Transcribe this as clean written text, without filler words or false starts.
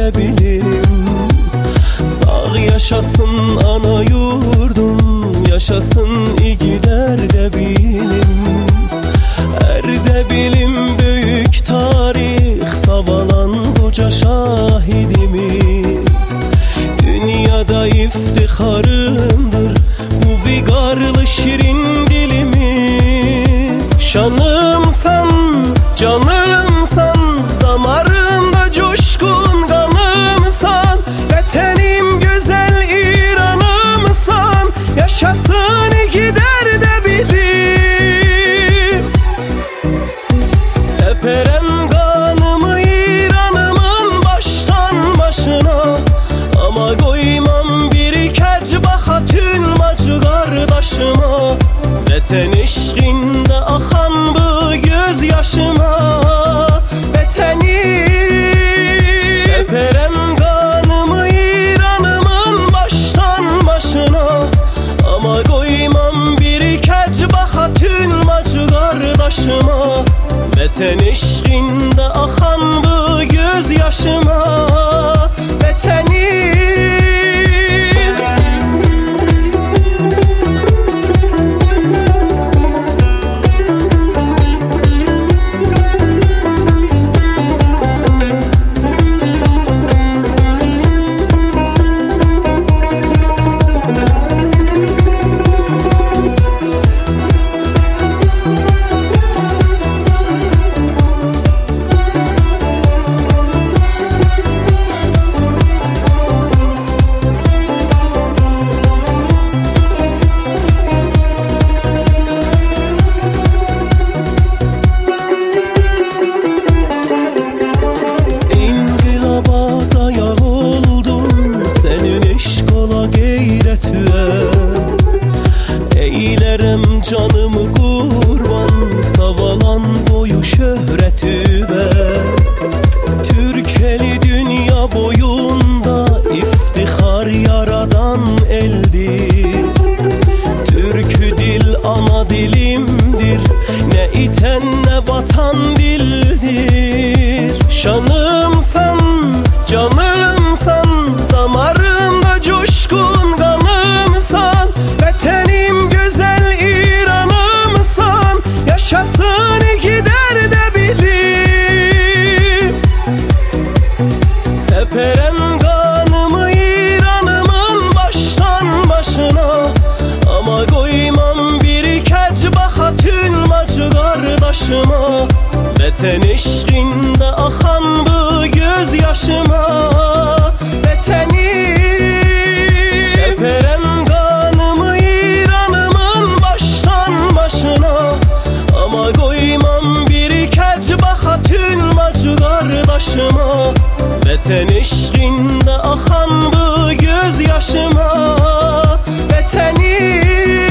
bilirim. Sağ yaşasın ana yurdum, yaşasın İgidər də bilim. Ərdə bilim büyük tarix, savalan koca şahidimiz. Dünyada iftiharındır bu vigarlı şirin dilimiz. Şanımsan, canımsan, damarımda coşkun kanımsan. Vətənim güzel İranımsan, yaşasın İgidər də bilim. Seperem kanımı İranımın baştan başına, ama koymam bir kec baxa tün bacı kardeşime. Vətən eşqində axan bu göz yaşıma, vətənim. Seperem kanımı İranımın baştan başına, ama koymam bir kec baxa tün bacı kardeşime. Vətən eşqində axan bu göz yaşıma, vətənim. Eylerem canımı kurban, savalan boyu şöhretüve. Türkeli dünya boyunda iftihar yaradan eldir. Türkü dil ana dilimdir, ne iten ne batan dildir. Şanımsan, canımsan, damarımda coşkun kanımsan. Vətənim güzel İranımsan, yaşasın İgidər də bilim. Seperem kanımı İranımın baştan başına, ama koymam bir kec baxa tün bacı kardeşime. Vətən eşqində axan bu göz yaşıma, vətənim. Seperem kanımı İranımın baştan başına, ama koymam bir kec baxa tün bacı kardeşime. Vətən eşqində axan bu göz yaşıma, vətənim.